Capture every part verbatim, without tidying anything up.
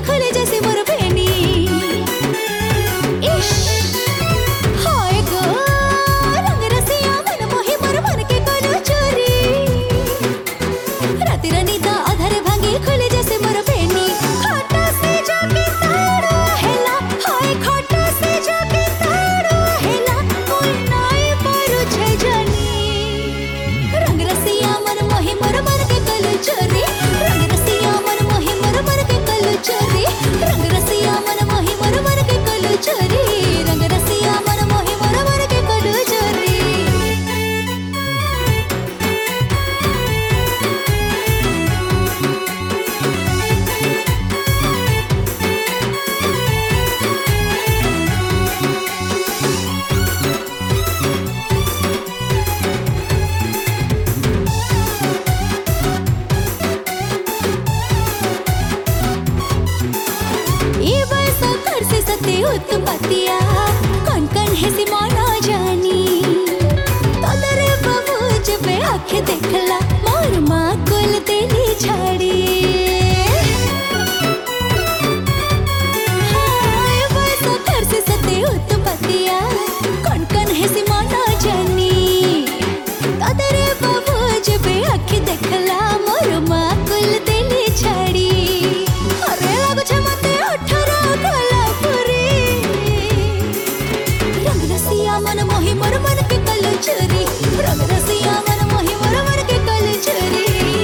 खुले जैसे मोर भेनी इश हाय गो रंग रसिया मन मोहि मोर मन के कलु चोरी राति रनीता आधार भांगी खुले जैसे मोर भेनी खटा से जाके तारो हेला हाय खटा से जाके तारो हेला कोई नाई पारू छे जानी रंग रसिया मन मोहि मोर मन के कलु चोरी रंग रसिया मन मोहि मोर मन के कलु चोरी रंग रसिया मन मोहि मोर मन के कलु चोरी रंग रसिया मन मोहि मोर मन के कलु चोरी ये बरसा कर से सते उत्पत्तिया कौन कौन है सी माना जानी तोदरे बाबू जब आँखें देखला मोर माँ कुल तेली छाड़ी हाँ, ये बरसा कर से सते उत्पत्तिया कौन कौन है सी माना जानी तोदरे बाबू जब आँखें देखला मोर माँ कुल तेली छाड़ी अरे लागो छे मते अठारह कला पुरी रंग रसिया मन मोहि मोर मन के कलु चोरी रंग रसिया मन मोहि मोर मन के कलु चोरी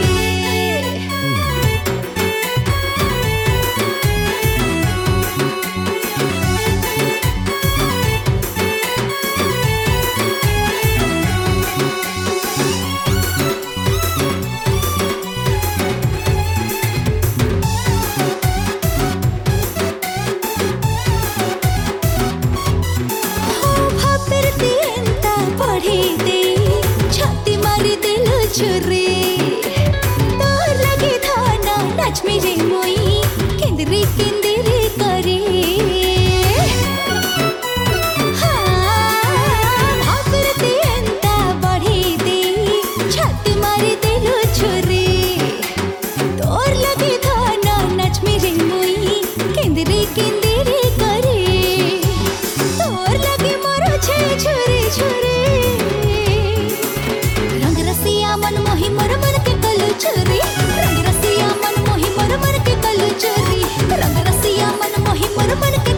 भापरती एंता पढ़ी दे छाती मारी दिल चुरी तोर लगे थाना नाच मेरे मोई किंदरी किंदरी करे हाँ भापरती एंता पढ़ी दे छाती मारी दिल चुरी तोर लगे थाना नाच मेरे मोई किंदरी किंदरी करे तोर लगे मोरो छे छुरी छुरी रंग रसिया मन मोहि मोर मन के कलु चोरी रंग रसिया मन मोहि मोर मन के कलु चोरी रंग रसिया मन मोहि मोर मन के